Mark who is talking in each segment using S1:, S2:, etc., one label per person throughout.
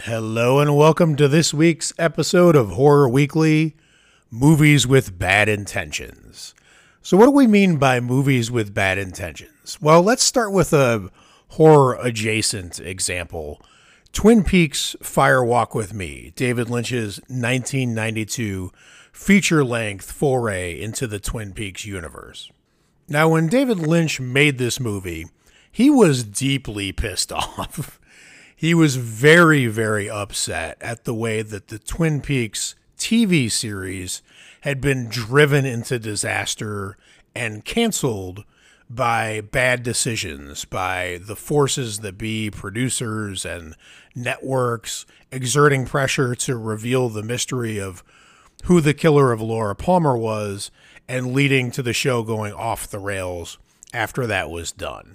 S1: Hello and welcome to this week's episode of Horror Weekly, Movies with Bad Intentions. So what do we mean by movies with bad intentions? Well, let's start with a horror-adjacent example. Twin Peaks Fire Walk with Me, David Lynch's 1992 feature-length foray into the Twin Peaks universe. Now, when David Lynch made this movie, he was deeply pissed off. He was very, very upset at the way that the Twin Peaks TV series had been driven into disaster and canceled by bad decisions by the forces that be, producers and networks, exerting pressure to reveal the mystery of who the killer of Laura Palmer was and leading to the show going off the rails after that was done.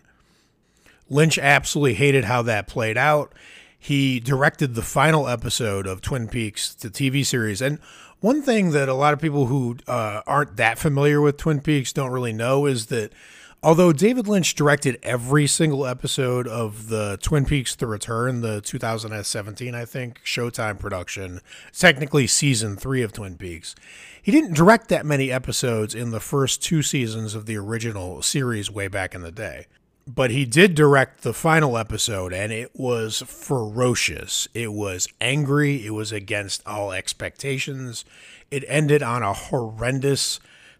S1: Lynch absolutely hated how that played out. He directed the final episode of Twin Peaks, the TV series. And one thing that a lot of people who aren't that familiar with Twin Peaks don't really know is that although David Lynch directed every single episode of the Twin Peaks The Return, the 2017, I think, Showtime production, technically season 3 of Twin Peaks, he didn't direct that many episodes in the first 2 seasons of the original series way back in the day. But he did direct the final episode, and it was ferocious. It was angry. It was against all expectations. It ended on a horrendous,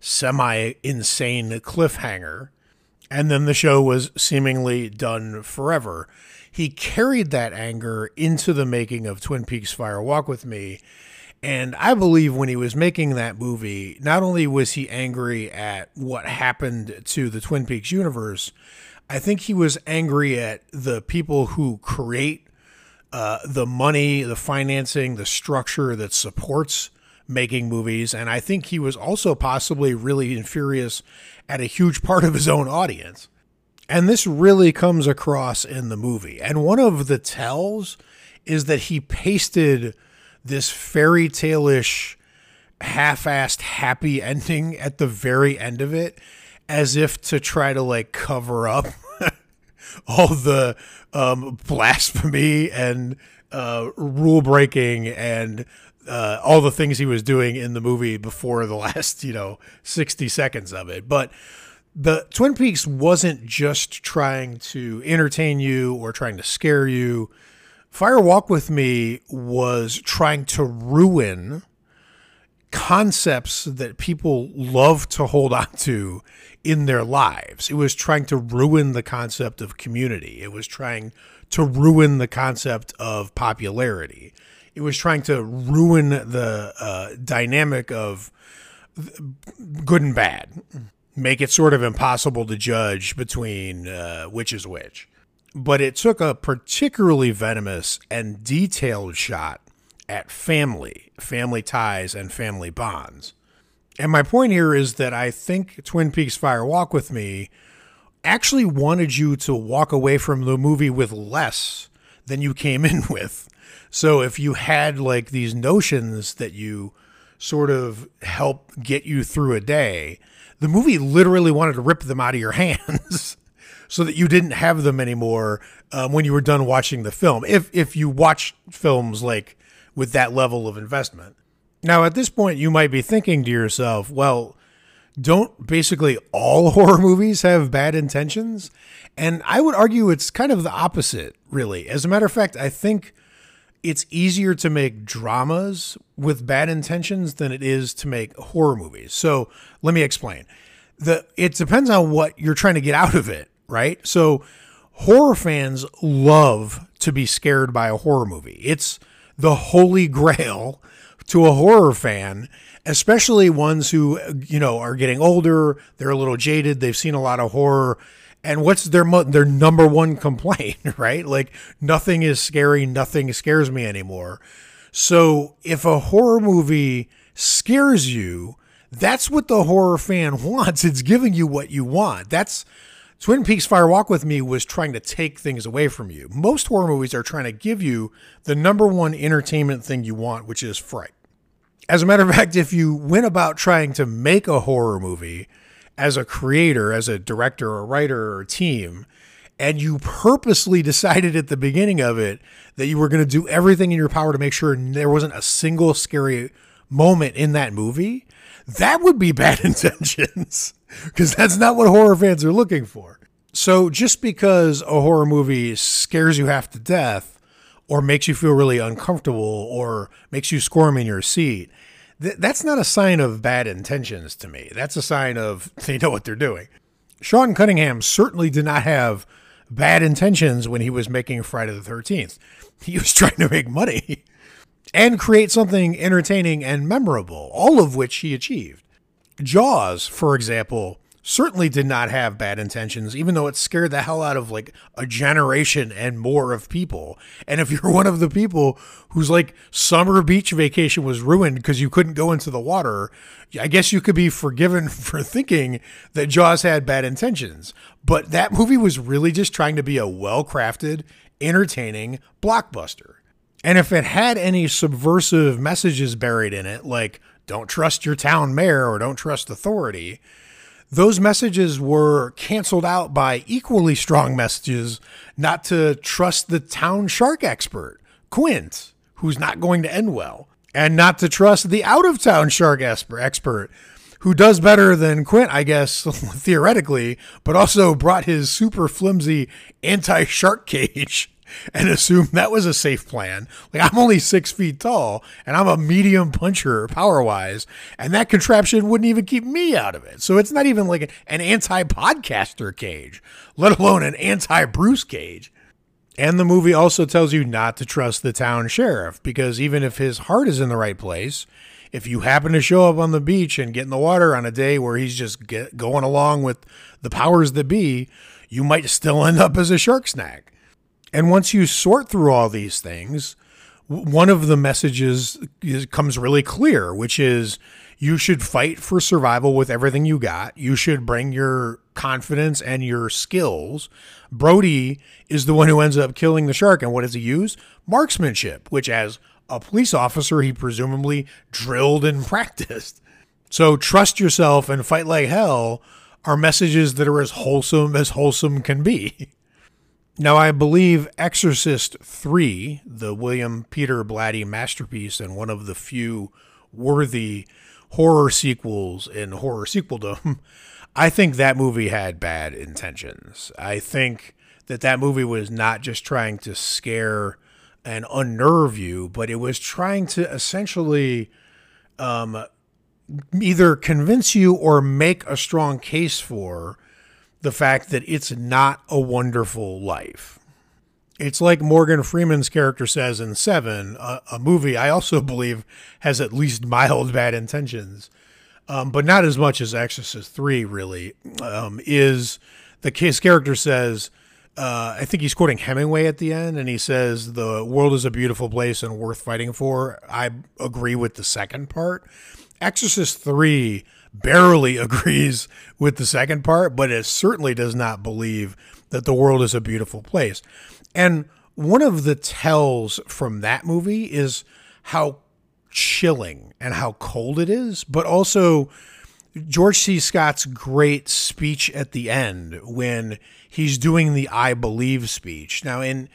S1: semi-insane cliffhanger. And then the show was seemingly done forever. He carried that anger into the making of Twin Peaks Fire Walk with Me. And I believe when he was making that movie, not only was he angry at what happened to the Twin Peaks universe, I think he was angry at the people who create the money, the financing, the structure that supports making movies. And I think he was also possibly really furious at a huge part of his own audience. And this really comes across in the movie. And one of the tells is that he pasted this fairy tale-ish, half-assed happy ending at the very end of it, as if to try to cover up all the blasphemy and rule breaking and all the things he was doing in the movie before the last 60 seconds of it. But the Twin Peaks wasn't just trying to entertain you or trying to scare you. Fire Walk with Me was trying to ruin concepts that people love to hold on to in their lives. It was trying to ruin the concept of community. It was trying to ruin the concept of popularity. It was trying to ruin the dynamic of good and bad. Make it sort of impossible to judge between which is which. But it took a particularly venomous and detailed shot at family ties, and family bonds. And my point here is that I think Twin Peaks Fire Walk with Me actually wanted you to walk away from the movie with less than you came in with. So if you had these notions that you sort of help get you through a day, the movie literally wanted to rip them out of your hands so that you didn't have them anymore when you were done watching the film. If you watch films with that level of investment. Now, at this point, you might be thinking to yourself, well, don't basically all horror movies have bad intentions? And I would argue it's kind of the opposite, really. As a matter of fact, I think it's easier to make dramas with bad intentions than it is to make horror movies. So let me explain. It depends on what you're trying to get out of it, right? So horror fans love to be scared by a horror movie. It's the holy grail to a horror fan, especially ones who, are getting older. They're a little jaded. They've seen a lot of horror. And what's their number one complaint, right? Nothing is scary. Nothing scares me anymore. So if a horror movie scares you, that's what the horror fan wants. It's giving you what you want. Twin Peaks Fire Walk with Me was trying to take things away from you. Most horror movies are trying to give you the number one entertainment thing you want, which is fright. As a matter of fact, if you went about trying to make a horror movie as a creator, as a director or writer or team, and you purposely decided at the beginning of it that you were going to do everything in your power to make sure there wasn't a single scary moment in that movie, that would be bad intentions, because that's not what horror fans are looking for. So just because a horror movie scares you half to death or makes you feel really uncomfortable or makes you squirm in your seat, that's not a sign of bad intentions to me. That's a sign of they know what they're doing. Sean Cunningham certainly did not have bad intentions when he was making Friday the 13th. He was trying to make money and create something entertaining and memorable, all of which he achieved. Jaws, for example, certainly did not have bad intentions, even though it scared the hell out of like a generation and more of people. And if you're one of the people whose like summer beach vacation was ruined because you couldn't go into the water, I guess you could be forgiven for thinking that Jaws had bad intentions. But that movie was really just trying to be a well-crafted, entertaining blockbuster. And if it had any subversive messages buried in it, like don't trust your town mayor or don't trust authority, those messages were canceled out by equally strong messages not to trust the town shark expert, Quint, who's not going to end well, and not to trust the out-of-town shark expert, who does better than Quint, I guess, theoretically, but also brought his super flimsy anti-shark cage and assumed that was a safe plan. Like, I'm only 6 feet tall and I'm a medium puncher power wise, and that contraption wouldn't even keep me out of it. So it's not even like an anti-podcaster cage, let alone an anti-Bruce cage. And the movie also tells you not to trust the town sheriff, because even if his heart is in the right place, if you happen to show up on the beach and get in the water on a day where he's just going along with the powers that be, you might still end up as a shark snack. And once you sort through all these things, one of the messages comes really clear, which is you should fight for survival with everything you got. You should bring your confidence and your skills. Brody is the one who ends up killing the shark. And what does he use? Marksmanship, which as a police officer, he presumably drilled and practiced. So trust yourself and fight like hell are messages that are as wholesome can be. Now, I believe Exorcist III, the William Peter Blatty masterpiece and one of the few worthy horror sequels in horror sequeldom, I think that movie had bad intentions. I think that movie was not just trying to scare and unnerve you, but it was trying to essentially either convince you or make a strong case for the fact that it's not a wonderful life. It's like Morgan Freeman's character says in Seven, a movie I also believe has at least mild bad intentions, but not as much as Exorcist 3 really, his character says, I think he's quoting Hemingway at the end, and he says, the world is a beautiful place and worth fighting for. I agree with the second part. Exorcist 3 barely agrees with the second part, but it certainly does not believe that the world is a beautiful place. And one of the tells from that movie is how chilling and how cold it is, but also George C. Scott's great speech at the end when he's doing the I believe speech. Now, in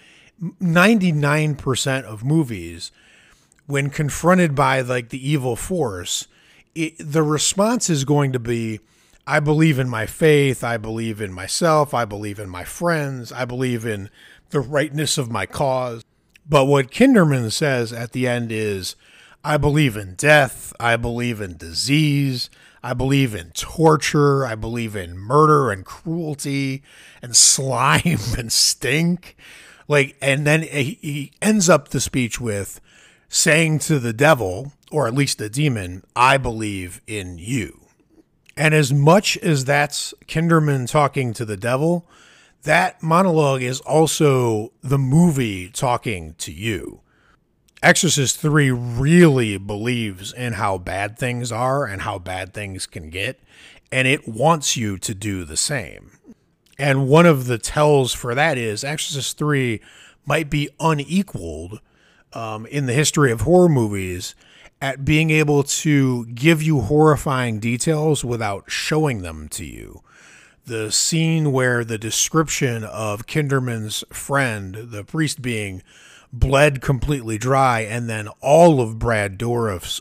S1: 99% of movies, when confronted by like the evil force, the response is going to be, I believe in my faith, I believe in myself, I believe in my friends, I believe in the rightness of my cause. But what Kinderman says at the end is, I believe in death, I believe in disease, I believe in torture, I believe in murder and cruelty and slime and stink. And then he ends up the speech with saying to the devil, or at least the demon, I believe in you. And as much as that's Kinderman talking to the devil, that monologue is also the movie talking to you. Exorcist 3 really believes in how bad things are and how bad things can get, and it wants you to do the same. And one of the tells for that is Exorcist 3 might be unequaled in the history of horror movies at being able to give you horrifying details without showing them to you. The scene where the description of Kinderman's friend, the priest being, bled completely dry, and then all of Brad Dourif's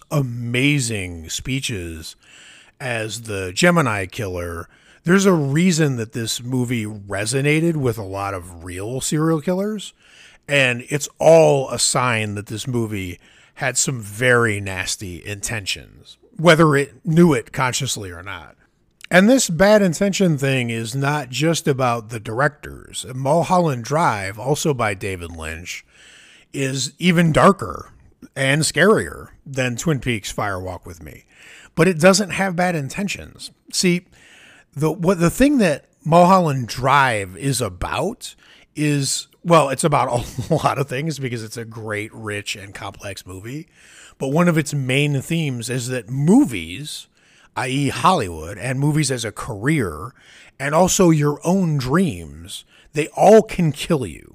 S1: amazing speeches as the Gemini killer. There's a reason that this movie resonated with a lot of real serial killers, and it's all a sign that this movie had some very nasty intentions, whether it knew it consciously or not. And this bad intention thing is not just about the directors. Mulholland Drive, also by David Lynch, is even darker and scarier than Twin Peaks Fire Walk with Me. But it doesn't have bad intentions. See, the thing that Mulholland Drive is about is, well, it's about a lot of things because it's a great, rich, and complex movie. But one of its main themes is that movies, i.e. Hollywood, and movies as a career, and also your own dreams, they all can kill you.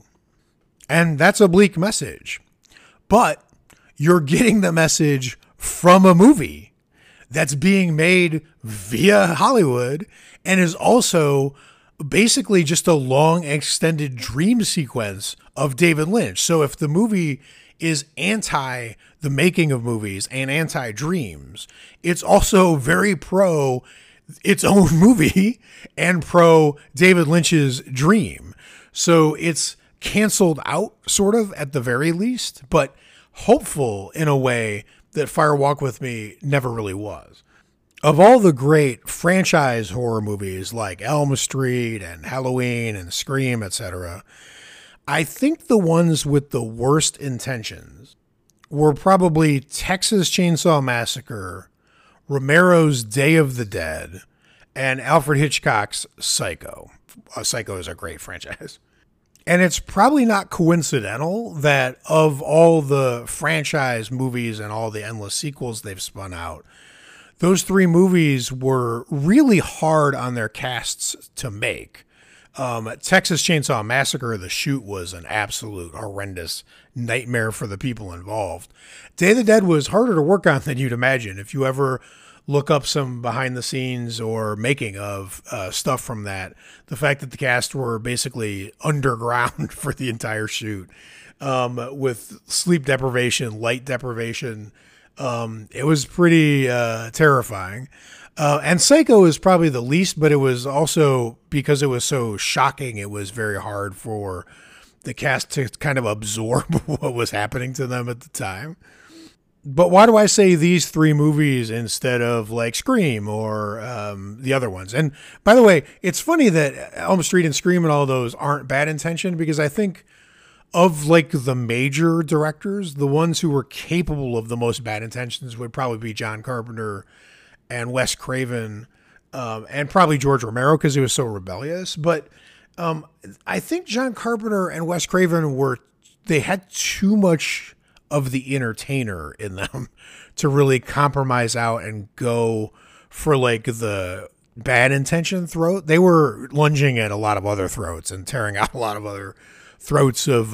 S1: And that's a bleak message. But you're getting the message from a movie that's being made via Hollywood and is also basically just a long extended dream sequence of David Lynch. So if the movie is anti the making of movies and anti dreams, it's also very pro its own movie and pro David Lynch's dream. So it's canceled out sort of at the very least, but hopeful in a way that Fire Walk with Me never really was. Of all the great franchise horror movies like Elm Street and Halloween and Scream, etc., I think the ones with the worst intentions were probably Texas Chainsaw Massacre, Romero's Day of the Dead, and Alfred Hitchcock's Psycho. Psycho is a great franchise. And it's probably not coincidental that of all the franchise movies and all the endless sequels they've spun out, those three movies were really hard on their casts to make. Texas Chainsaw Massacre, the shoot was an absolute horrendous nightmare for the people involved. Day of the Dead was harder to work on than you'd imagine. If you ever look up some behind the scenes or making of stuff from that, the fact that the cast were basically underground for the entire shoot, with sleep deprivation, light deprivation, it was pretty terrifying. And Psycho is probably the least, but it was also, because it was so shocking, it was very hard for the cast to kind of absorb what was happening to them at the time. But why do I say these three movies instead of like Scream or the other ones? And by the way, it's funny that Elm Street and Scream and all those aren't bad intention, because I think of like the major directors, the ones who were capable of the most bad intentions would probably be John Carpenter and Wes Craven, and probably George Romero because he was so rebellious. But I think John Carpenter and Wes Craven they had too much of the entertainer in them to really compromise out and go for like the bad intention throat. They were lunging at a lot of other throats and tearing out a lot of other throats of,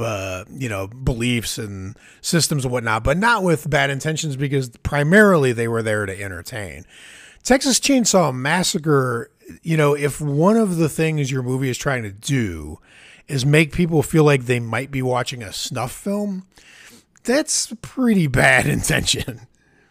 S1: beliefs and systems and whatnot, but not with bad intentions, because primarily they were there to entertain. Texas Chainsaw Massacre, if one of the things your movie is trying to do is make people feel like they might be watching a snuff film, that's pretty bad intention.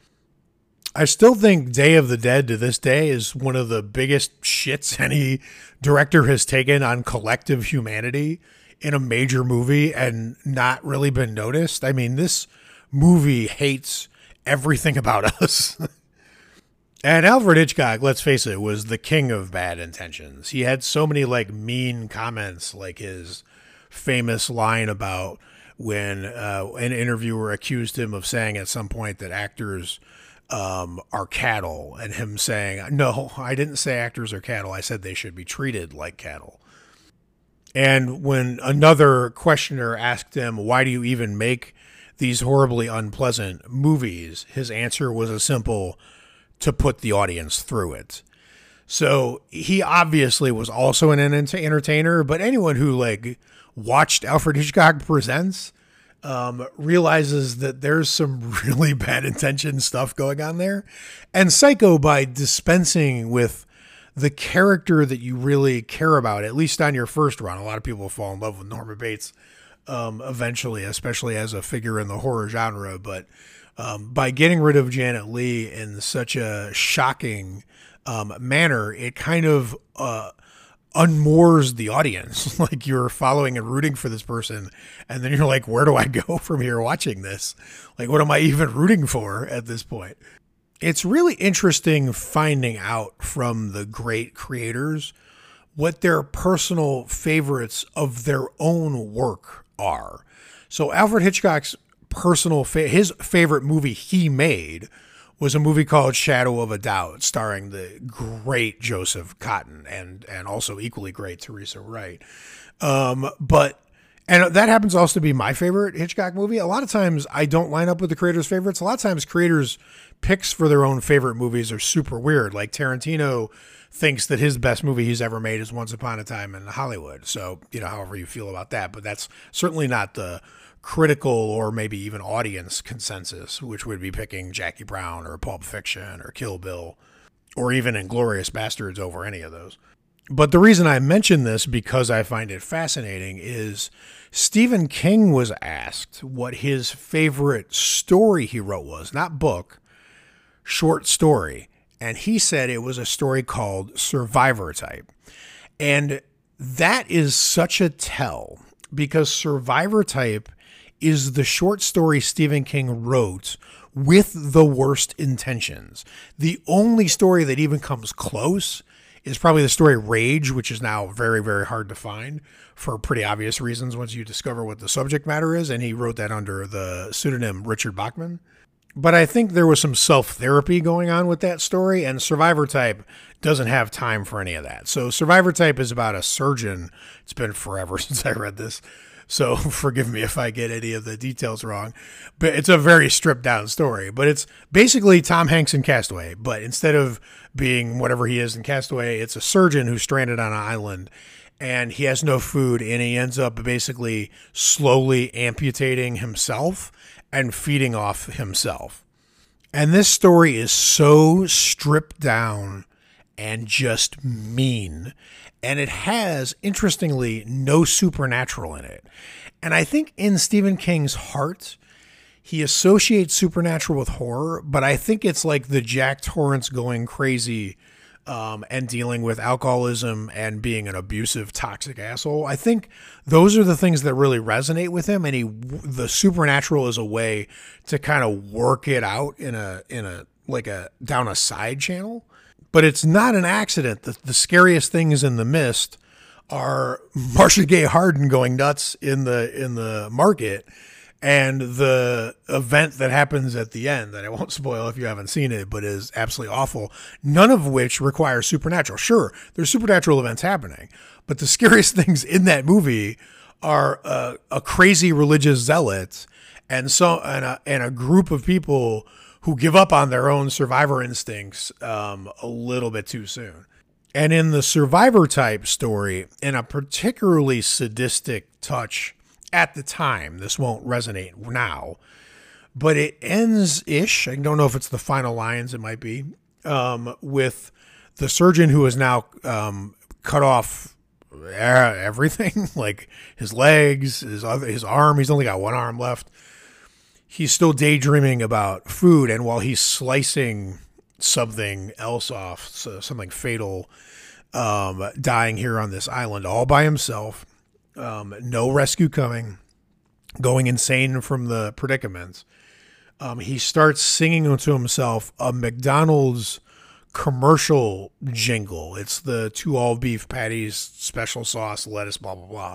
S1: I still think Day of the Dead to this day is one of the biggest shits any director has taken on collective humanity in a major movie and not really been noticed. I mean, this movie hates everything about us. And Alfred Hitchcock, let's face it, was the king of bad intentions. He had so many like mean comments, like his famous line about when an interviewer accused him of saying at some point that actors are cattle, and him saying, "No, I didn't say actors are cattle. I said they should be treated like cattle." And when another questioner asked him, "Why do you even make these horribly unpleasant movies?" his answer was a simple, "To put the audience through it." So he obviously was also an entertainer, but anyone who like watched Alfred Hitchcock Presents realizes that there's some really bad intention stuff going on there. And Psycho, by dispensing with the character that you really care about, at least on your first run. A lot of people fall in love with Norman Bates eventually, especially as a figure in the horror genre. But by getting rid of Janet Leigh in such a shocking manner, it kind of unmoors the audience. Like you're following and rooting for this person, and then you're like, where do I go from here watching this? Like, what am I even rooting for at this point? It's really interesting finding out from the great creators what their personal favorites of their own work are. So Alfred Hitchcock's his favorite movie he made was a movie called Shadow of a Doubt, starring the great Joseph Cotten and also equally great Teresa Wright. And that happens also to be my favorite Hitchcock movie. A lot of times I don't line up with the creators' favorites. A lot of times creators' picks for their own favorite movies are super weird. Like Tarantino thinks that his best movie he's ever made is Once Upon a Time in Hollywood. So, however you feel about that, but that's certainly not the critical or maybe even audience consensus, which would be picking Jackie Brown or Pulp Fiction or Kill Bill or even Inglourious Bastards over any of those. But the reason I mention this, because I find it fascinating, is Stephen King was asked what his favorite story he wrote was, not book, short story. And he said it was a story called Survivor Type. And that is such a tell, because Survivor Type is the short story Stephen King wrote with the worst intentions. The only story that even comes close is probably the story Rage, which is now very, very hard to find for pretty obvious reasons once you discover what the subject matter is. And he wrote that under the pseudonym Richard Bachman. But I think there was some self-therapy going on with that story, and Survivor Type doesn't have time for any of that. So Survivor Type is about a surgeon. It's been forever since I read this, so forgive me if I get any of the details wrong. But it's a very stripped-down story. But it's basically Tom Hanks in Castaway. But instead of being whatever he is in Castaway, it's a surgeon who's stranded on an island, and he has no food, and he ends up basically slowly amputating himself and feeding off himself. And this story is so stripped down and just mean. And it has, interestingly, no supernatural in it. And I think in Stephen King's heart, he associates supernatural with horror, but I think it's like the Jack Torrance going crazy and dealing with alcoholism and being an abusive, toxic asshole. I think those are the things that really resonate with him. And the supernatural is a way to kind of work it out in a down a side channel. But it's not an accident that the scariest things in The Mist are Marcia Gay Harden going nuts in the market, and the event that happens at the end that I won't spoil if you haven't seen it, but is absolutely awful, none of which require supernatural. Sure, there's supernatural events happening, but the scariest things in that movie are a crazy religious zealot and a group of people who give up on their own survivor instincts a little bit too soon. And in the Survivor Type story, in a particularly sadistic touch at the time, this won't resonate now, but it ends-ish, I don't know if it's the final lines, it might be, with the surgeon who has now cut off everything, like his legs, his arm. He's only got one arm left. He's still daydreaming about food, and while he's slicing something else off, so something fatal, dying here on this island all by himself, no rescue coming, going insane from the predicaments, he starts singing to himself a McDonald's commercial jingle. It's the 2 all beef patties, special sauce, lettuce, blah, blah, blah.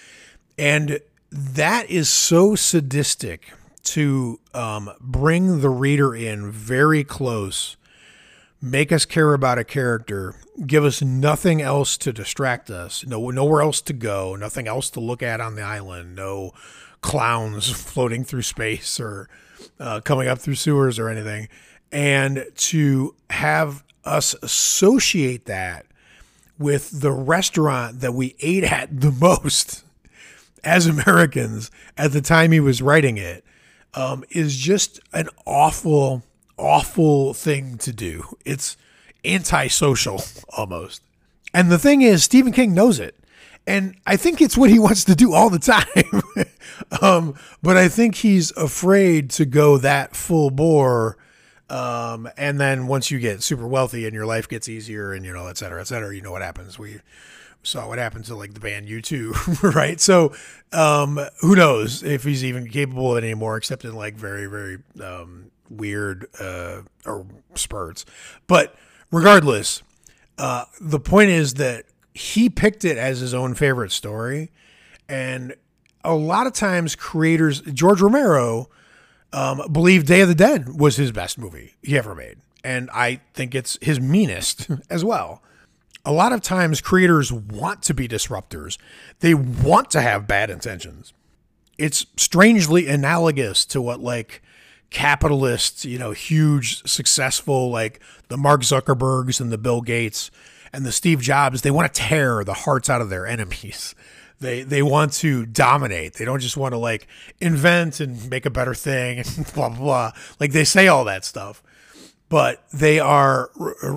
S1: And that is so sadistic to bring the reader in very close, make us care about a character, give us nothing else to distract us, nowhere else to go, nothing else to look at on the island, no clowns floating through space or coming up through sewers or anything, and to have us associate that with the restaurant that we ate at the most as Americans at the time he was writing it, is just an awful, awful thing to do. It's antisocial almost. And the thing is, Stephen King knows it. And I think it's what he wants to do all the time. But I think he's afraid to go that full bore. And then once you get super wealthy and your life gets easier and, et cetera, you know what happens. We saw what happened to like the band U2, right? So who knows if he's even capable of it anymore, except in like very, very weird or spurts. But regardless, the point is that he picked it as his own favorite story. And a lot of times creators, George Romero, believed Day of the Dead was his best movie he ever made. And I think it's his meanest as well. A lot of times creators want to be disruptors. They want to have bad intentions. It's strangely analogous to what like capitalists, huge, successful, like the Mark Zuckerbergs and the Bill Gates and the Steve Jobs, they want to tear the hearts out of their enemies. They want to dominate. They don't just want to like invent and make a better thing and blah, blah, blah. Like they say all that stuff, but they are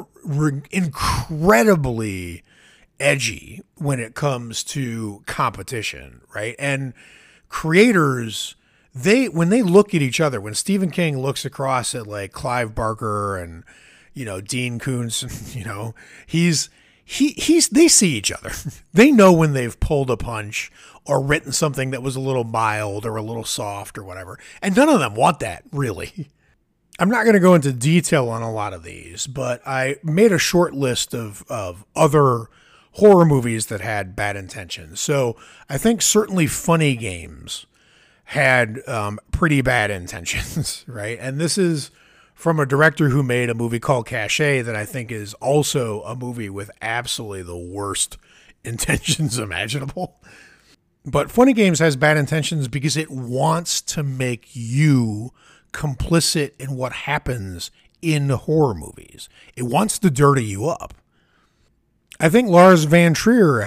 S1: incredibly edgy when it comes to competition, right? And creators, when they look at each other, when Stephen King looks across at like Clive Barker and, Dean Koontz, they see each other. They know when they've pulled a punch or written something that was a little mild or a little soft or whatever. And none of them want that, really. I'm not going to go into detail on a lot of these, but I made a short list of other horror movies that had bad intentions. So I think certainly Funny Games had pretty bad intentions, right? And this is from a director who made a movie called Caché that I think is also a movie with absolutely the worst intentions imaginable. But Funny Games has bad intentions because it wants to make you complicit in what happens in horror movies. It wants to dirty you up. I think Lars von Trier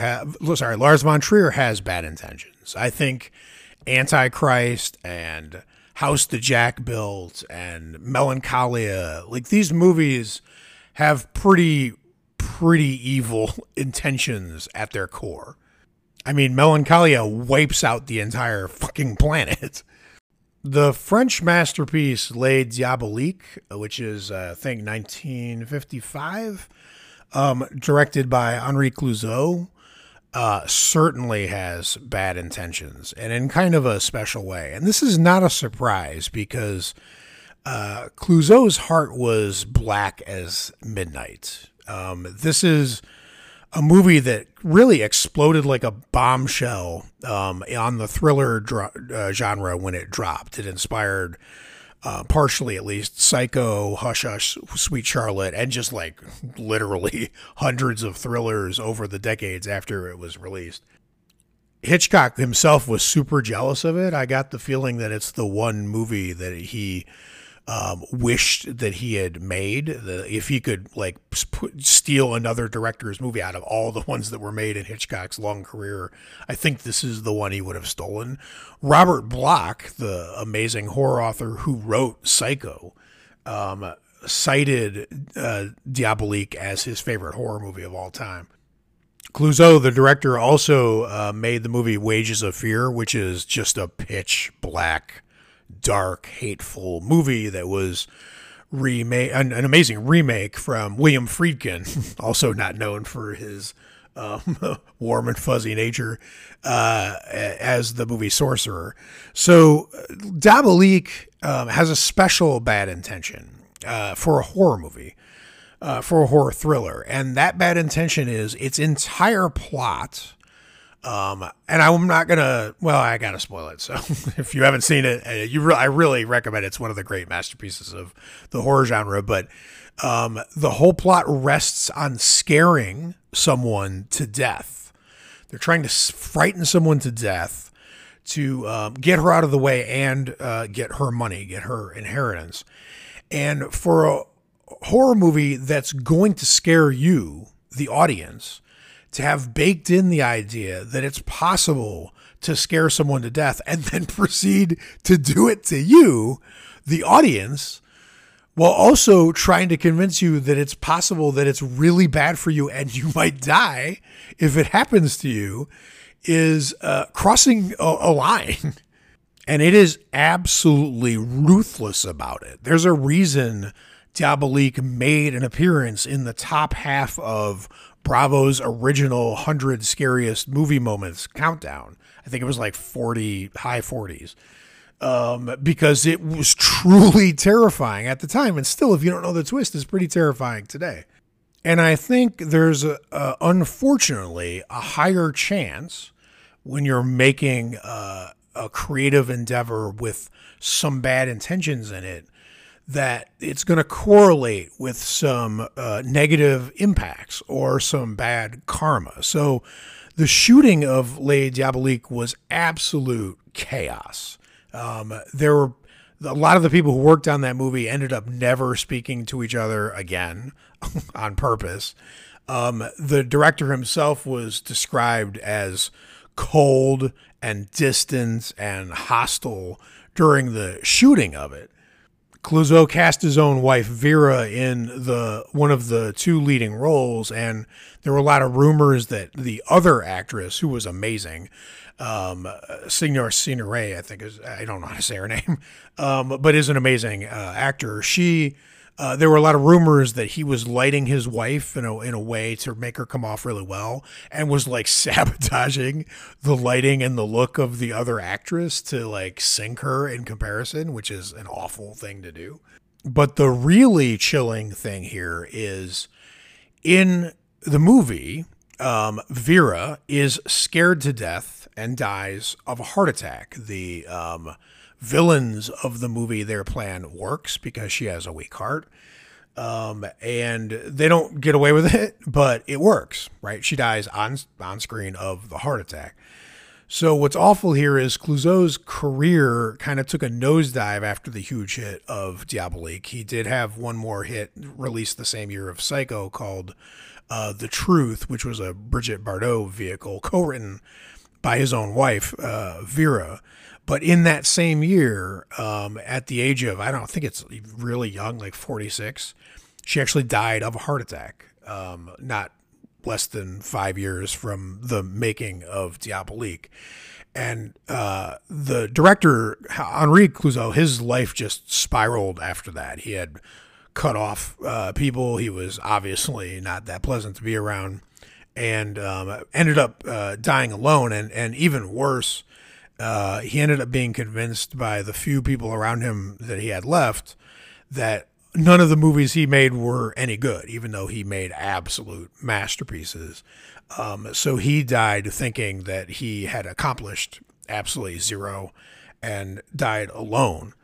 S1: has bad intentions. I think Antichrist and House the Jack Built and Melancholia, like these movies have pretty evil intentions at their core. I mean, Melancholia wipes out the entire fucking planet. The French masterpiece Les Diaboliques, which is, I think, 1955, directed by Henri Clouzot, certainly has bad intentions and in kind of a special way. And this is not a surprise because Clouzot's heart was black as midnight. This is a movie that really exploded like a bombshell on the thriller genre when it dropped. It inspired, partially at least, Psycho, Hush Hush, Sweet Charlotte, and just like literally hundreds of thrillers over the decades after it was released. Hitchcock himself was super jealous of it. I got the feeling that it's the one movie that he wished that he had made. If he could like steal another director's movie out of all the ones that were made in Hitchcock's long career, I think this is the one he would have stolen. Robert Bloch, the amazing horror author who wrote Psycho, cited Diabolique as his favorite horror movie of all time. Clouzot, the director, also made the movie Wages of Fear, which is just a pitch black, dark, hateful movie that was an amazing remake from William Friedkin, also not known for his warm and fuzzy nature, as the movie Sorcerer. So Diabolique has a special bad intention for a horror movie, for a horror thriller. And that bad intention is its entire plot. And I'm not gonna. Well, I gotta spoil it. So, if you haven't seen it, I really recommend it. It's one of the great masterpieces of the horror genre. But the whole plot rests on scaring someone to death. They're trying to frighten someone to death to get her out of the way and get her money, get her inheritance. And for a horror movie that's going to scare you, the audience, to have baked in the idea that it's possible to scare someone to death and then proceed to do it to you, the audience, while also trying to convince you that it's possible that it's really bad for you and you might die if it happens to you, is crossing a line. And it is absolutely ruthless about it. There's a reason Diabolique made an appearance in the top half of Bravo's original 100 Scariest Movie Moments countdown. I think it was like 40, high 40s. Because it was truly terrifying at the time. And still, if you don't know the twist, it's pretty terrifying today. And I think there's, unfortunately, a higher chance when you're making a creative endeavor with some bad intentions in it, that it's going to correlate with some negative impacts or some bad karma. So the shooting of Les Diaboliques was absolute chaos. There were a lot of the people who worked on that movie ended up never speaking to each other again on purpose. The director himself was described as cold and distant and hostile during the shooting of it. Clouzot cast his own wife Vera in one of the two leading roles, and there were a lot of rumors that the other actress, who was amazing, Signor Signoret, I think I don't know how to say her name, but is an amazing actor. There were a lot of rumors that he was lighting his wife in a way to make her come off really well, and was like sabotaging the lighting and the look of the other actress to like sink her in comparison, which is an awful thing to do. But the really chilling thing here is in the movie, Vera is scared to death and dies of a heart attack. The villains of the movie, their plan works because she has a weak heart. And they don't get away with it, but it works, right? She dies on screen of the heart attack. So what's awful here is Clouzot's career kind of took a nosedive after the huge hit of Diabolique. He did have one more hit released the same year of Psycho called The Truth, which was a Brigitte Bardot vehicle co-written by his own wife, Vera. But in that same year, at the age of, I don't think it's really young, like 46, she actually died of a heart attack, not less than 5 years from the making of Diabolique. And the director, Henri Clouzot, his life just spiraled after that. He had cut off people. He was obviously not that pleasant to be around, and ended up dying alone. And even worse, he ended up being convinced by the few people around him that he had left that none of the movies he made were any good, even though he made absolute masterpieces. So he died thinking that he had accomplished absolutely zero and died alone.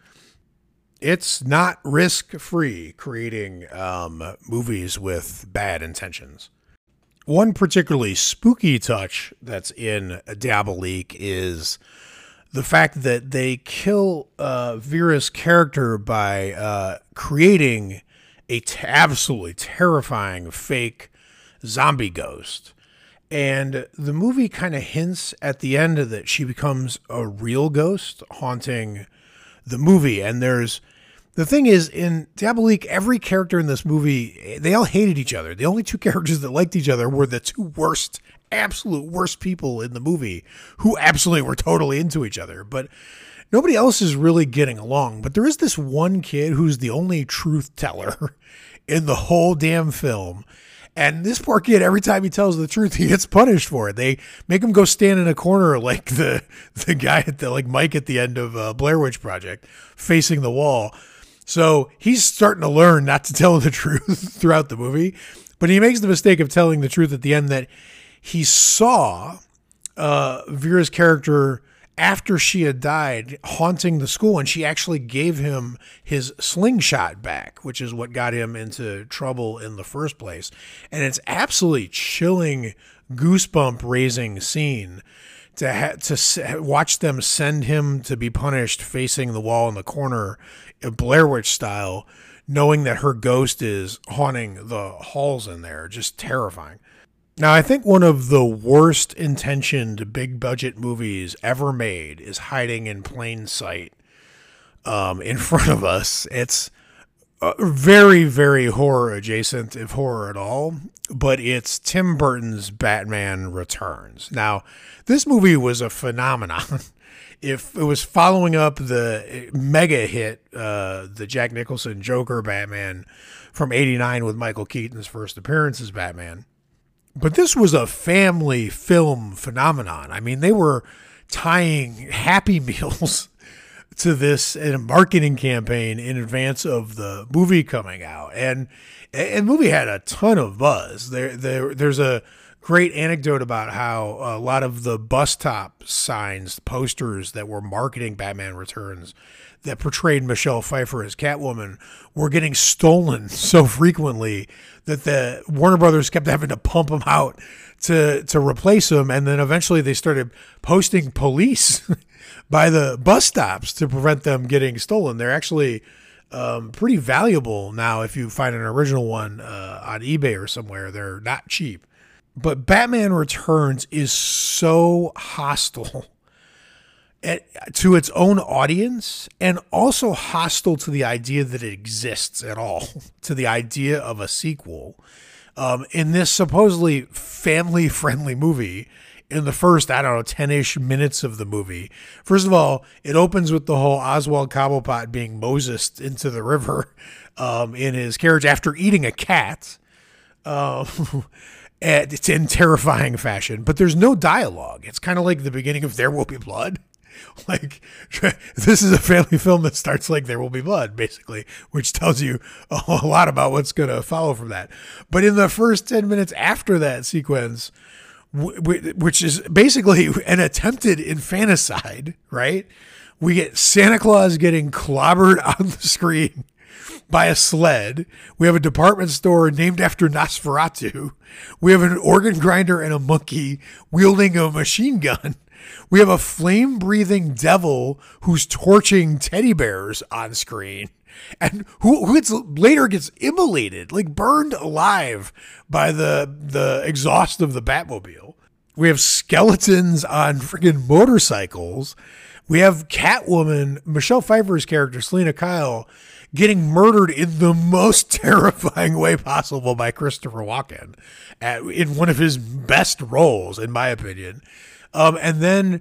S1: It's not risk-free creating movies with bad intentions. One particularly spooky touch that's in Diabolique is the fact that they kill Vera's character by creating a absolutely terrifying fake zombie ghost. And the movie kind of hints at the end that she becomes a real ghost haunting the movie. And the thing is, in Diabolique, every character in this movie, they all hated each other. The only two characters that liked each other were the two absolute worst people in the movie, who absolutely were totally into each other. But nobody else is really getting along. But there is this one kid who's the only truth teller in the whole damn film. And this poor kid, every time he tells the truth, he gets punished for it. They make him go stand in a corner like the guy like Mike at the end of Blair Witch Project, facing the wall. So he's starting to learn not to tell the truth throughout the movie. But he makes the mistake of telling the truth at the end, that he saw Vera's character after she had died haunting the school, and she actually gave him his slingshot back, which is what got him into trouble in the first place. And it's absolutely chilling, goosebump raising scene to watch them send him to be punished facing the wall in the corner, Blair Witch style, knowing that her ghost is haunting the halls in there. Just terrifying. Now, I think one of the worst intentioned big budget movies ever made is hiding in plain sight in front of us. It's very, very horror adjacent, if horror at all, but it's Tim Burton's Batman Returns. Now, this movie was a phenomenon. If it was following up the mega hit, the Jack Nicholson Joker Batman from '89 with Michael Keaton's first appearance as Batman. But this was a family film phenomenon. I mean, they were tying Happy Meals to this in a marketing campaign in advance of the movie coming out. And the movie had a ton of buzz. There's a great anecdote about how a lot of the bus stop signs, posters that were marketing Batman Returns that portrayed Michelle Pfeiffer as Catwoman were getting stolen so frequently that the Warner Brothers kept having to pump them out to replace them. And then eventually they started posting police by the bus stops to prevent them getting stolen. They're actually pretty valuable now. If you find an original one on eBay or somewhere, they're not cheap. But Batman Returns is so hostile to its own audience and also hostile to the idea that it exists at all, to the idea of a sequel. In this supposedly family-friendly movie, in the first, 10-ish minutes of the movie, first of all, it opens with the whole Oswald Cobblepot being Mosesed into the river in his carriage after eating a cat. And it's in terrifying fashion, but there's no dialogue. It's kind of like the beginning of There Will Be Blood. Like, this is a family film that starts like There Will Be Blood, basically, which tells you a lot about what's going to follow from that. But in the first 10 minutes after that sequence, which is basically an attempted infanticide, right? We get Santa Claus getting clobbered on the screen by a sled. We have a department store named after Nosferatu. We have an organ grinder and a monkey wielding a machine gun. We have a flame-breathing devil who's torching teddy bears on screen and who later gets immolated, like burned alive by the exhaust of the Batmobile. We have skeletons on freaking motorcycles. We have Catwoman, Michelle Pfeiffer's character, Selena Kyle, getting murdered in the most terrifying way possible by Christopher Walken in one of his best roles, in my opinion. And then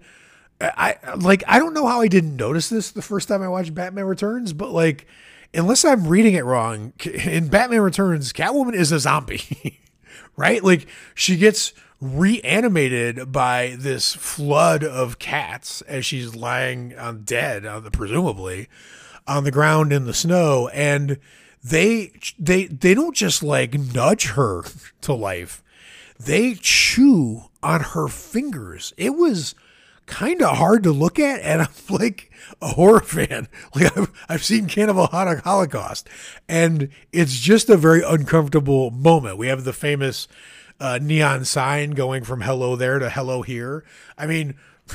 S1: I don't know how I didn't notice this the first time I watched Batman Returns, but like, unless I'm reading it wrong, in Batman Returns, Catwoman is a zombie, right? Like, she gets reanimated by this flood of cats as she's lying dead, presumably on the ground in the snow, and they don't just like nudge her to life. They chew on her fingers. It was kind of hard to look at, and I'm like a horror fan. Like, I've seen Cannibal Holocaust, and it's just a very uncomfortable moment. We have the famous neon sign going from hello there to hello here. I mean,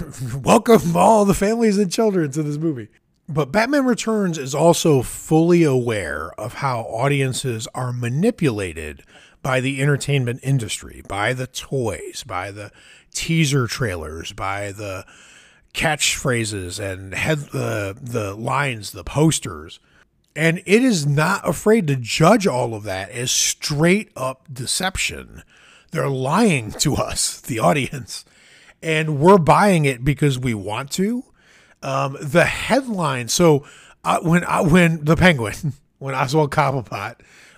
S1: welcome all the families and children to this movie. But Batman Returns is also fully aware of how audiences are manipulated by the entertainment industry, by the toys, by the teaser trailers, by the catchphrases and the lines, the posters. And it is not afraid to judge all of that as straight up deception. They're lying to us, the audience, and we're buying it because we want to. The headline. So when the Penguin, when Oswald Cobblepot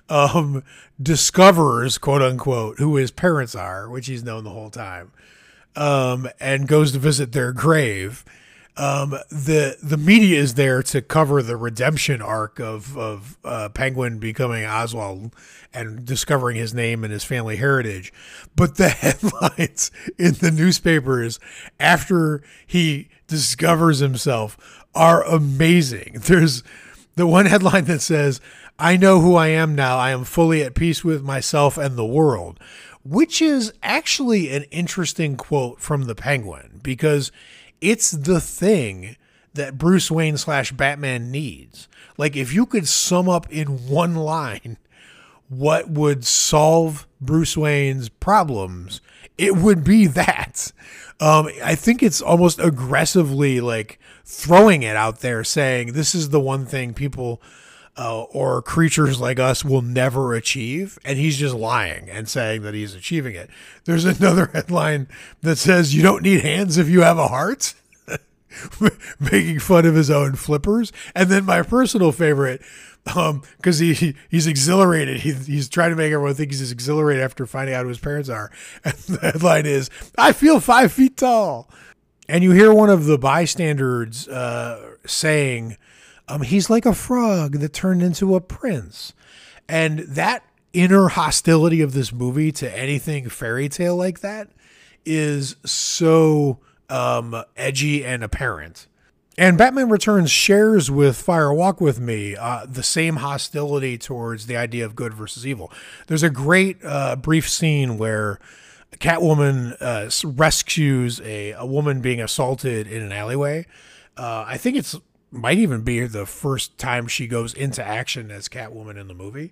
S1: discovers, quote unquote, who his parents are, which he's known the whole time, and goes to visit their grave, the media is there to cover the redemption arc of Penguin becoming Oswald and discovering his name and his family heritage. But the headlines in the newspapers after he discovers himself are amazing. There's the one headline that says, "I know who I am now. I am fully at peace with myself and the world," which is actually an interesting quote from the Penguin, because it's the thing that Bruce Wayne / Batman needs. Like, if you could sum up in one line what would solve Bruce Wayne's problems, it would be that. I think it's almost aggressively like throwing it out there, saying this is the one thing people or creatures like us will never achieve. And he's just lying and saying that he's achieving it. There's another headline that says, you don't need hands if you have a heart. Making fun of his own flippers. And then my personal favorite, because he's exhilarated. He's trying to make everyone think he's exhilarated after finding out who his parents are. And the headline is, I feel 5 feet tall. And you hear one of the bystanders saying, he's like a frog that turned into a prince. And that inner hostility of this movie to anything fairy tale like that is so edgy and apparent. And Batman Returns shares with Fire Walk With Me the same hostility towards the idea of good versus evil. There's a great brief scene where Catwoman rescues a woman being assaulted in an alleyway. I think it's might even be the first time she goes into action as Catwoman in the movie,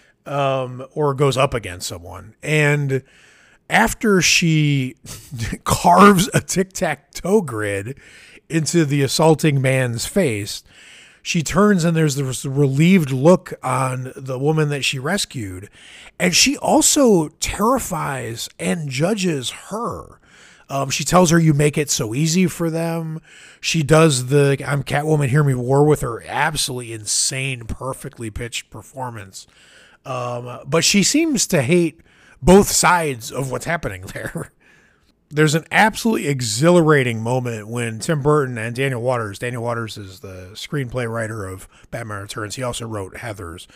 S1: or goes up against someone. And after she carves a tic-tac-toe grid into the assaulting man's face, she turns and there's this relieved look on the woman that she rescued. And she also terrifies and judges her. She tells her, you make it so easy for them. She does the I'm Catwoman, hear me roar with her absolutely insane, perfectly pitched performance. But she seems to hate both sides of what's happening there. There's an absolutely exhilarating moment when Tim Burton and Daniel Waters is the screenplay writer of Batman Returns. He also wrote Heathers.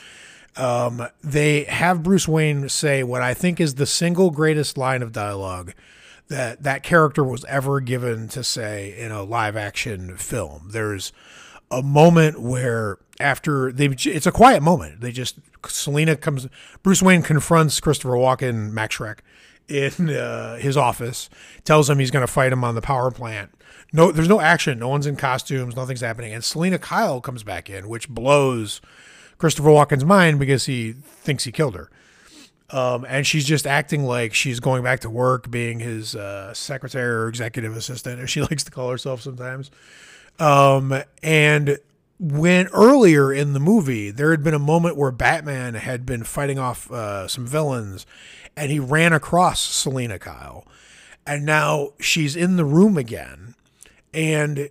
S1: They have Bruce Wayne say what I think is the single greatest line of dialogue that character was ever given to say in a live action film. There's a moment where it's a quiet moment. Selina comes, Bruce Wayne confronts Christopher Walken, Max Schreck, in his office, tells him he's going to fight him on the power plant. No, there's no action. No one's in costumes. Nothing's happening. And Selina Kyle comes back in, which blows Christopher Walken's mind because he thinks he killed her. And she's just acting like she's going back to work, being his secretary or executive assistant, as she likes to call herself sometimes. And when earlier in the movie, there had been a moment where Batman had been fighting off some villains, and he ran across Selina Kyle. And now she's in the room again, and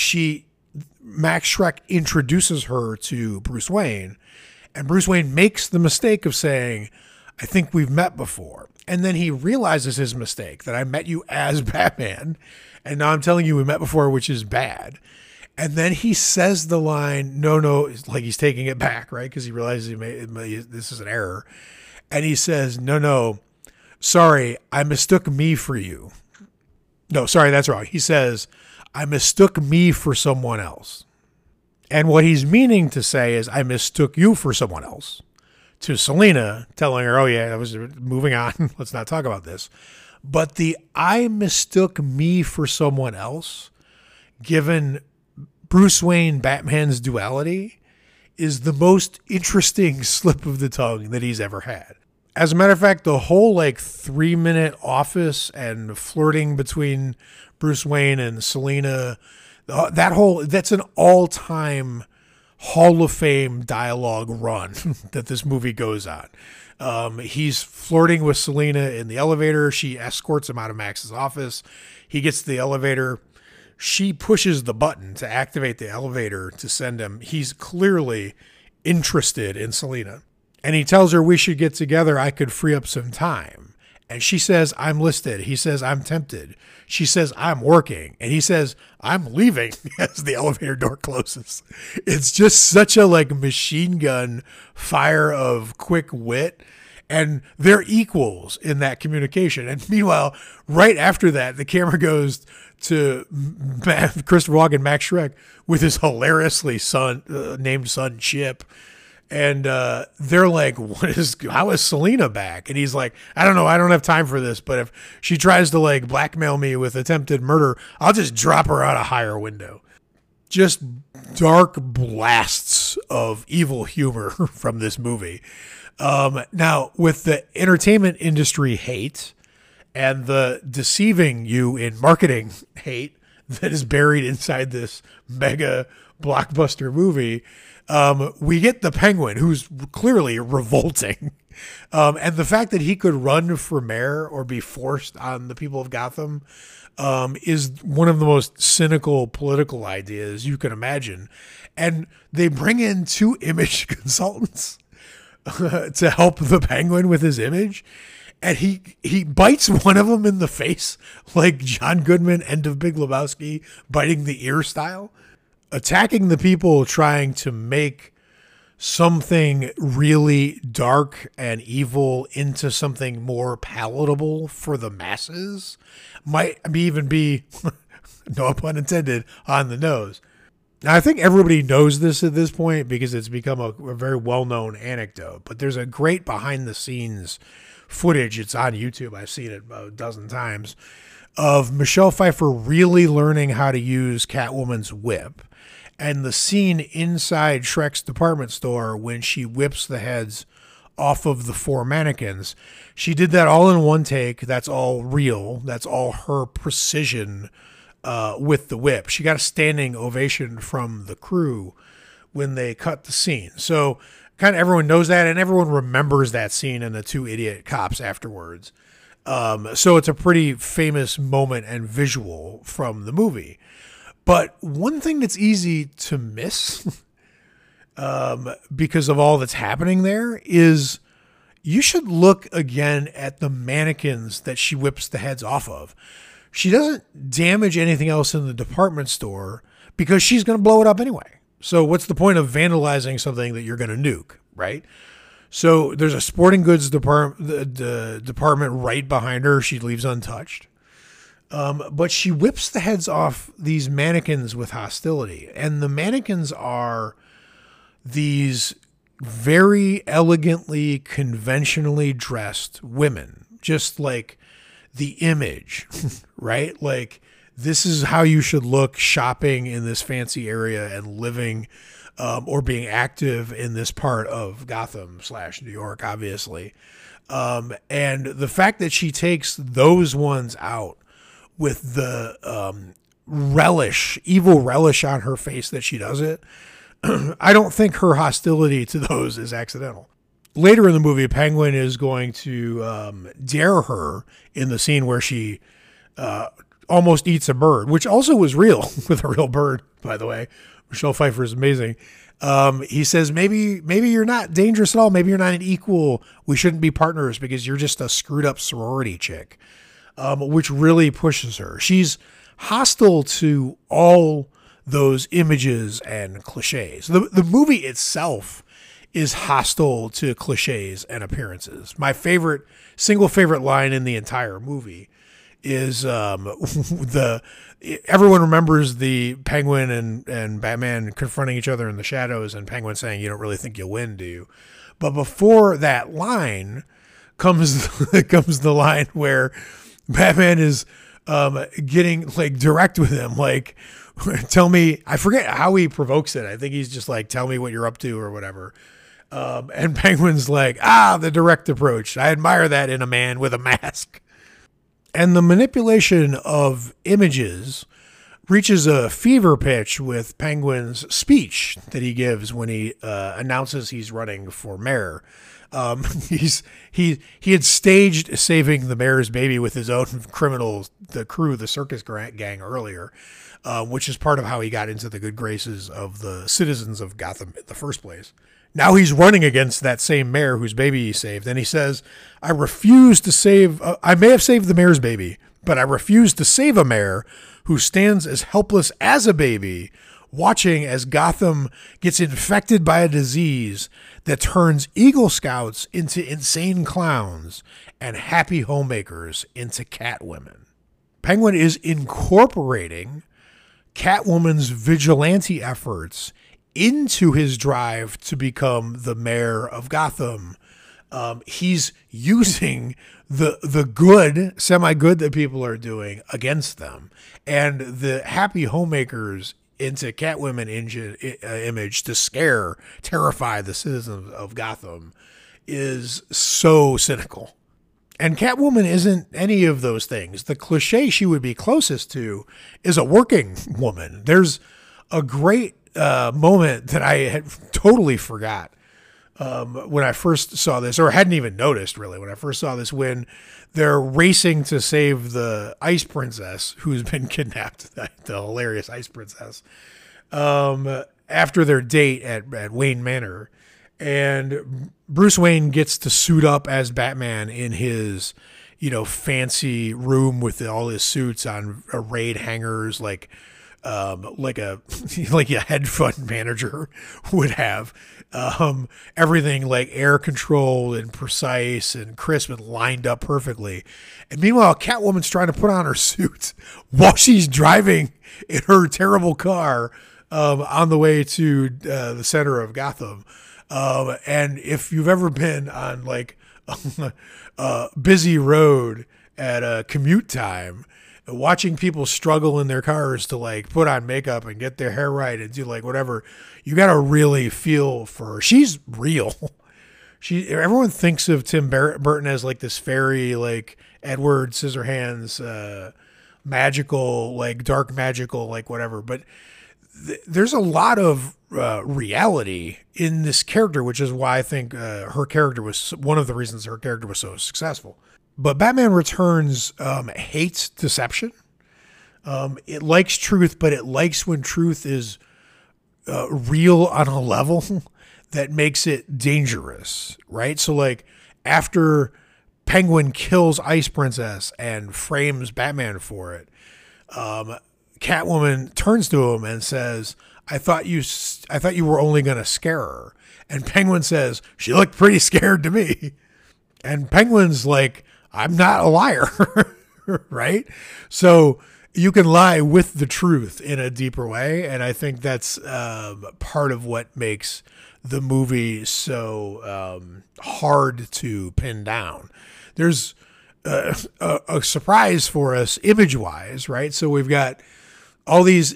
S1: Max Schreck introduces her to Bruce Wayne, and Bruce Wayne makes the mistake of saying, I think we've met before. And then he realizes his mistake, that I met you as Batman, and now I'm telling you we met before, which is bad. And then he says the line, no, like he's taking it back, right? Because he realizes this is an error. And he says, no, sorry, I mistook me for you. No, sorry, that's wrong. He says, I mistook me for someone else. And what he's meaning to say is, I mistook you for someone else. To Selina, telling her, oh yeah, I was moving on. Let's not talk about this. But the I mistook me for someone else, given Bruce Wayne, Batman's duality, is the most interesting slip of the tongue that he's ever had. As a matter of fact, the whole 3-minute office and flirting between Bruce Wayne and Selina, that's an all-time Hall of Fame dialogue run that this movie goes on. He's flirting with Selina in the elevator. She escorts him out of Max's office. He gets to the elevator. She pushes the button to activate the elevator to send him. He's clearly interested in Selina. And he tells her, we should get together. I could free up some time. And she says, I'm listed. He says, I'm tempted. She says, I'm working. And he says, I'm leaving as the elevator door closes. It's just such a machine gun fire of quick wit. And they're equals in that communication. And meanwhile, right after that, the camera goes to Christopher Walken, Max Schreck, with his hilariously named son, Chip. And they're like, how is Selina back? And he's like, I don't know. I don't have time for this. But if she tries to blackmail me with attempted murder, I'll just drop her out a higher window. Just dark blasts of evil humor from this movie. Now, with the entertainment industry hate and the deceiving you in marketing hate that is buried inside this mega blockbuster movie, We get the Penguin, who's clearly revolting. And the fact that he could run for mayor or be forced on the people of Gotham is one of the most cynical political ideas you can imagine. And they bring in 2 image consultants to help the Penguin with his image. And he bites one of them in the face, like John Goodman, End of Big Lebowski, biting the ear style, attacking the people trying to make something really dark and evil into something more palatable for the masses might even be, no pun intended, on the nose. Now, I think everybody knows this at this point because it's become a very well-known anecdote, but there's a great behind-the-scenes footage. It's on YouTube. I've seen it a dozen times of Michelle Pfeiffer really learning how to use Catwoman's whip. And the scene inside Shrek's department store when she whips the heads off of the 4 mannequins, she did that all in one take. That's all real. That's all her precision with the whip. She got a standing ovation from the crew when they cut the scene. So kind of everyone knows that, and everyone remembers that scene and the 2 idiot cops afterwards. So it's a pretty famous moment and visual from the movie. But one thing that's easy to miss because of all that's happening there is you should look again at the mannequins that she whips the heads off of. She doesn't damage anything else in the department store because she's going to blow it up anyway. So what's the point of vandalizing something that you're going to nuke, right? So there's a sporting goods the department right behind her. She leaves untouched. But she whips the heads off these mannequins with hostility. And the mannequins are these very elegantly, conventionally dressed women, just like the image, right? Like, this is how you should look shopping in this fancy area and living or being active in this part of Gotham / New York, obviously. And the fact that she takes those ones out with the evil relish on her face that she does it, I don't think her hostility to those is accidental. Later in the movie, Penguin is going to dare her in the scene where she almost eats a bird, which also was real with a real bird, by the way. Michelle Pfeiffer is amazing. He says, maybe you're not dangerous at all. Maybe you're not an equal. We shouldn't be partners because you're just a screwed up sorority chick, which really pushes her. She's hostile to all those images and cliches. The movie itself is hostile to cliches and appearances. My single favorite line in the entire movie is everyone remembers the Penguin and Batman confronting each other in the shadows, and Penguin saying, "You don't really think you'll win, do you?" But before that line comes the line where Batman is getting like direct with him, like, tell me, I forget how he provokes it. I think he's just like, tell me what you're up to or whatever. And Penguin's like, the direct approach. I admire that in a man with a mask. And the manipulation of images reaches a fever pitch with Penguin's speech that he gives when he announces he's running for mayor. He had staged saving the mayor's baby with his own criminals, the crew, the circus gang earlier, which is part of how he got into the good graces of the citizens of Gotham in the first place. Now he's running against that same mayor whose baby he saved. And he says, I refuse to save, I may have saved the mayor's baby, but I refuse to save a mayor who stands as helpless as a baby, watching as Gotham gets infected by a disease that turns Eagle Scouts into insane clowns and happy homemakers into Catwomen. Penguin is incorporating Catwoman's vigilante efforts into his drive to become the mayor of Gotham. He's using the good, semi-good that people are doing against them. And the happy homemakers into Catwoman image to terrify the citizens of Gotham is so cynical. And Catwoman isn't any of those things. The cliche she would be closest to is a working woman. There's a great moment that I had totally forgot when I first saw this, or hadn't even noticed really when I first saw this, when they're racing to save the Ice Princess who's been kidnapped, the hilarious Ice Princess, after their date at Wayne Manor. And Bruce Wayne gets to suit up as Batman in his, fancy room with all his suits on arrayed hangers, like a hedge fund manager would have. Everything like air controlled and precise and crisp and lined up perfectly. And meanwhile, Catwoman's trying to put on her suit while she's driving in her terrible car on the way to the center of Gotham. And if you've ever been on like a busy road at a commute time, watching people struggle in their cars to like put on makeup and get their hair right and do like whatever, you got to really feel for her. She's real. Everyone thinks of Tim Burton as like this fairy, like Edward Scissorhands, magical, like dark magical, like whatever. But there's a lot of reality in this character, which is why I think her character was one of the reasons her character was so successful. But Batman Returns hates deception. It likes truth, but it likes when truth is real on a level that makes it dangerous, right? So like after Penguin kills Ice Princess and frames Batman for it, Catwoman turns to him and says, I thought you were only going to scare her. And Penguin says, she looked pretty scared to me. And Penguin's like, I'm not a liar, right? So you can lie with the truth in a deeper way. And I think that's part of what makes the movie so hard to pin down. There's a surprise for us image-wise, right? So we've got all these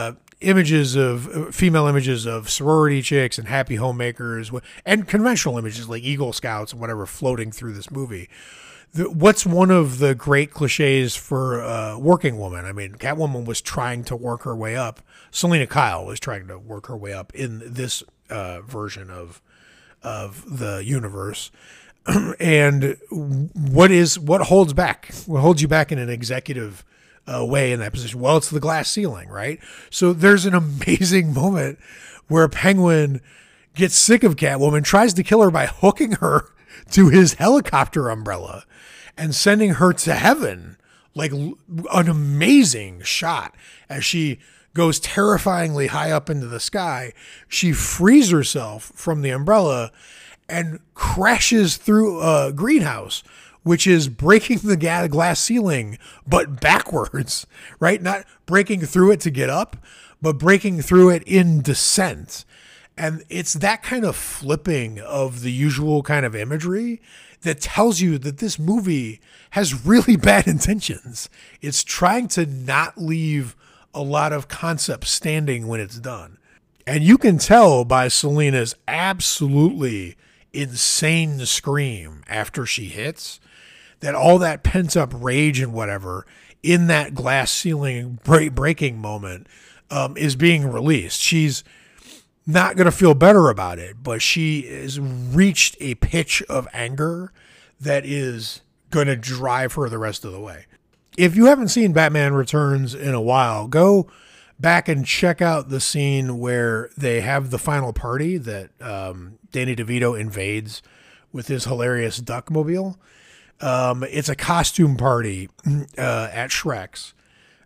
S1: female images of sorority chicks and happy homemakers and conventional images like Eagle Scouts and whatever floating through this movie. What's one of the great cliches for a working woman? I mean, Catwoman was trying to work her way up. Selena Kyle was trying to work her way up in this version of the universe. And what holds back? What holds you back in an executive way in that position? Well, it's the glass ceiling, right? So there's an amazing moment where Penguin gets sick of Catwoman, tries to kill her by hooking her to his helicopter umbrella and sending her to heaven. Like an amazing shot as she goes terrifyingly high up into the sky. She frees herself from the umbrella and crashes through a greenhouse, which is breaking the glass ceiling, but backwards, right? Not breaking through it to get up, but breaking through it in descent. And it's that kind of flipping of the usual kind of imagery that tells you that this movie has really bad intentions. It's trying to not leave a lot of concepts standing when it's done. And you can tell by Selena's absolutely insane scream after she hits that all that pent up rage and whatever in that glass ceiling breaking moment is being released. She's not going to feel better about it, but she has reached a pitch of anger that is going to drive her the rest of the way. If you haven't seen Batman Returns in a while, go back and check out the scene where they have the final party that Danny DeVito invades with his hilarious Duckmobile. It's a costume party at Shrek's.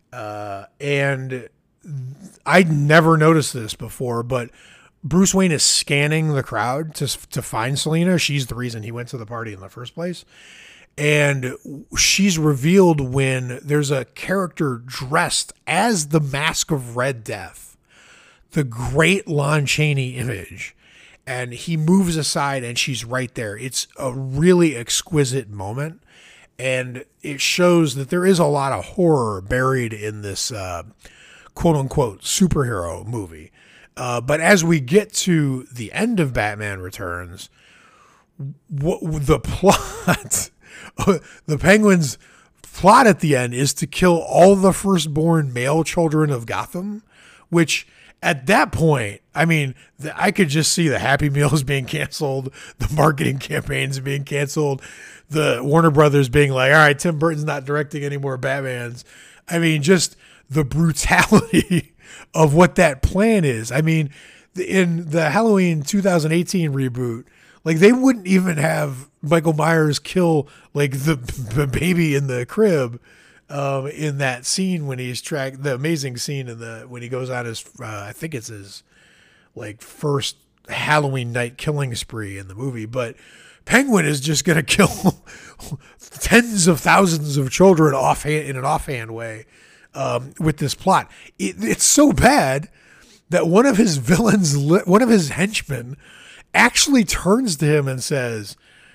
S1: And I'd never noticed this before, but Bruce Wayne is scanning the crowd to find Selena. She's the reason he went to the party in the first place. And she's revealed when there's a character dressed as the Mask of Red Death, the great Lon Chaney image. And he moves aside and she's right there. It's a really exquisite moment. And it shows that there is a lot of horror buried in this quote unquote superhero movie. But as we get to the end of Batman Returns, the plot, the Penguin's plot at the end is to kill all the firstborn male children of Gotham, which At that point, I mean, I could just see the Happy Meals being canceled, the marketing campaigns being canceled, the Warner Brothers being like, all right, Tim Burton's not directing any more Batmans. I mean, just the brutality of what that plan is. I mean, in the Halloween 2018 reboot, like they wouldn't even have Michael Myers kill like the baby in the crib in that scene when he's the amazing scene when he goes on his I think it's his like first Halloween night killing spree in the movie. But Penguin is just gonna kill tens of thousands of children in an offhand way with this plot. It's so bad that one of his villains, one of his henchmen, actually turns to him and says,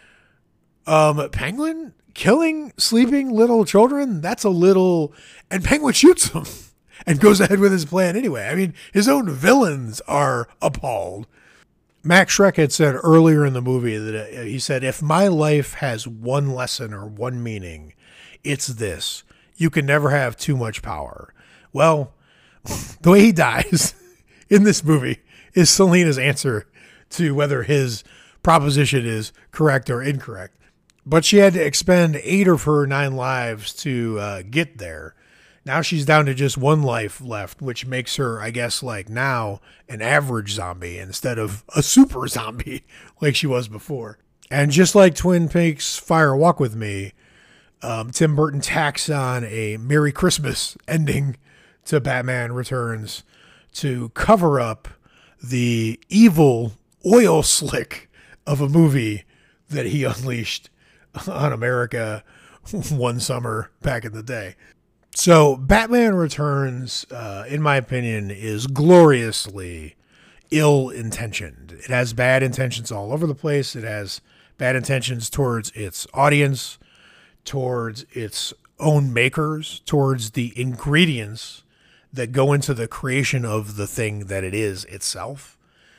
S1: Penguin killing sleeping little children? That's a little... And Penguin shoots him and goes ahead with his plan anyway. I mean, his own villains are appalled. Max Schreck had said earlier in the movie that he said, if my life has one lesson or one meaning, it's this. You can never have too much power. Well, the way he dies in this movie is Selina's answer to whether his proposition is correct or incorrect. But she had to expend 8 of her 9 lives to get there. Now she's down to just 1 life left, which makes her, I guess, like now an average zombie instead of a super zombie like she was before. And just like Twin Peaks Fire Walk With Me, Tim Burton tacks on a Merry Christmas ending to Batman Returns to cover up the evil oil slick of a movie that he unleashed on America one summer back in the day. So Batman Returns, in my opinion, is gloriously ill-intentioned. It has bad intentions all over the place. It has bad intentions towards its audience, towards its own makers, towards the ingredients that go into the creation of the thing that it is itself.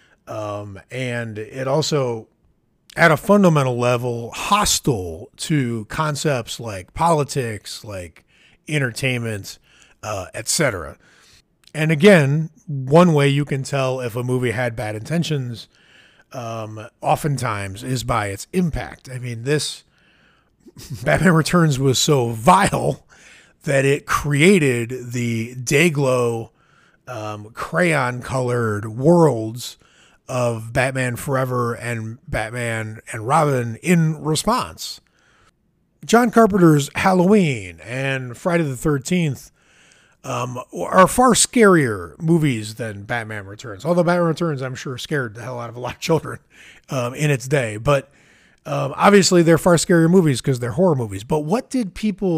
S1: And it also, at a fundamental level, hostile to concepts like politics, like entertainment, etc. And again, one way you can tell if a movie had bad intentions, oftentimes, is by its impact. I mean, this Batman Returns was so vile that it created the Dayglow crayon-colored worlds of Batman Forever and Batman and Robin in response. John Carpenter's Halloween and Friday the 13th are far scarier movies than Batman Returns. Although Batman Returns, I'm sure, scared the hell out of a lot of children in its day. But obviously, they're far scarier movies because they're horror movies. But what did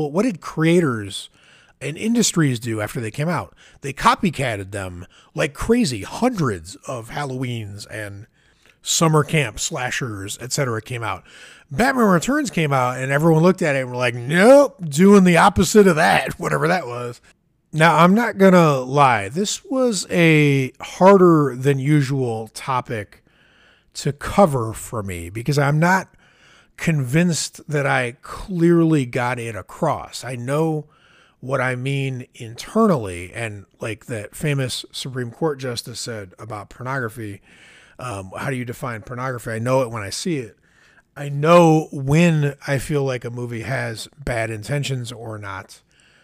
S1: creators and industries do after they came out? They copycatted them like crazy. Hundreds of Halloweens and summer camp slashers, etc. came out. Batman Returns came out and everyone looked at it and were like, nope, doing the opposite of that, whatever that was. Now, I'm not going to lie. This was a harder than usual topic to cover for me because I'm not convinced that I clearly got it across. I know what I mean internally, and like that famous Supreme Court justice said about pornography, how do you define pornography? I know it when I see it. I know when I feel like a movie has bad intentions or not.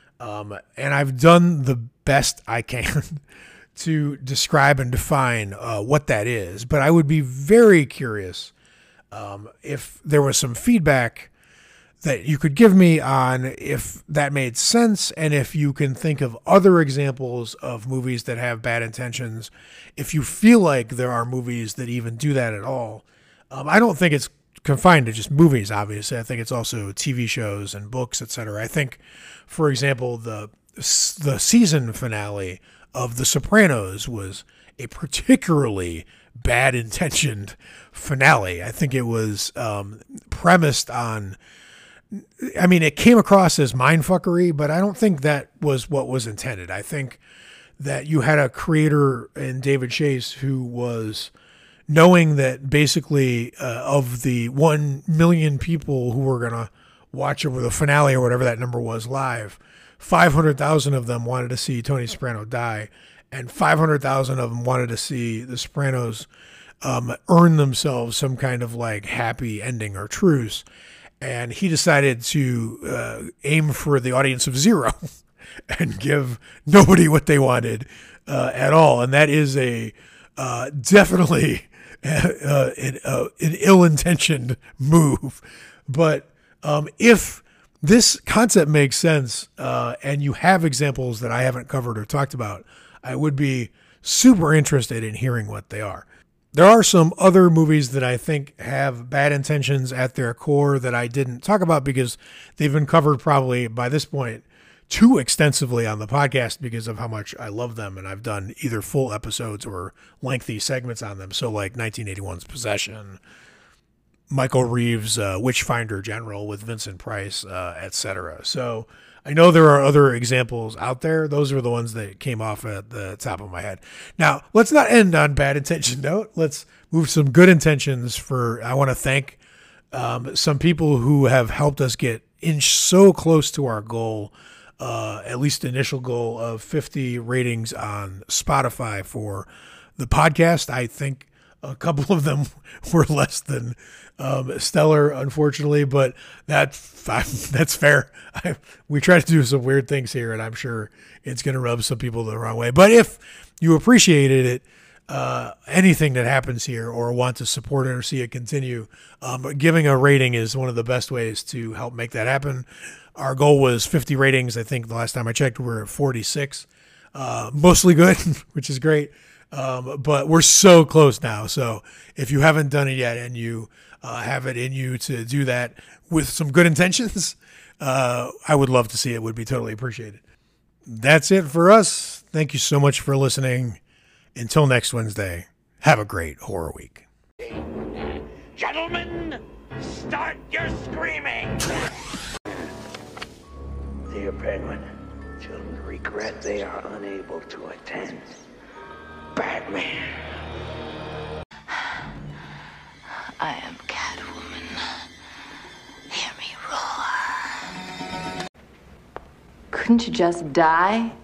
S1: And I've done the best I can to describe and define what that is. But I would be very curious if there was some feedback that you could give me on if that made sense, and if you can think of other examples of movies that have bad intentions, if you feel like there are movies that even do that at all. I don't think it's confined to just movies, obviously. I think it's also TV shows and books, etc. I think, for example, the season finale of The Sopranos was a particularly bad-intentioned finale. I think it was premised on... I mean, it came across as mindfuckery, but I don't think that was what was intended. I think that you had a creator in David Chase who was knowing that basically of the 1 million people who were going to watch over the finale or whatever that number was live, 500,000 of them wanted to see Tony Soprano die. and 500,000 of them wanted to see The Sopranos earn themselves some kind of like happy ending or truce. And he decided to aim for the audience of 0 and give nobody what they wanted at all. And that is a definitely an ill-intentioned move. But if this concept makes sense and you have examples that I haven't covered or talked about, I would be super interested in hearing what they are. There are some other movies that I think have bad intentions at their core that I didn't talk about because they've been covered probably by this point too extensively on the podcast because of how much I love them, and I've done either full episodes or lengthy segments on them. So like 1981's Possession, Michael Reeves' Witchfinder General with Vincent Price, etc. So I know there are other examples out there. Those are the ones that came off at the top of my head. Now, let's not end on bad intention note. Let's move some good intentions I want to thank some people who have helped us get so close to our goal, at least initial goal of 50 ratings on Spotify for the podcast. I think a couple of them were less than stellar, unfortunately, but that's fair. We try to do some weird things here, and I'm sure it's going to rub some people the wrong way. But if you appreciated it, anything that happens here or want to support it or see it continue, giving a rating is one of the best ways to help make that happen. Our goal was 50 ratings. I think the last time I checked, we were at 46. Mostly good, which is great. But we're so close now. So if you haven't done it yet and you have it in you to do that with some good intentions, I would love to see it. Would be totally appreciated. That's it for us. Thank you so much for listening. Until next Wednesday, have a great horror week.
S2: Gentlemen, start your screaming!
S3: Dear Penguin, children regret they are unable to attend. Batman.
S4: I am Catwoman. Hear me roar. Couldn't you just die?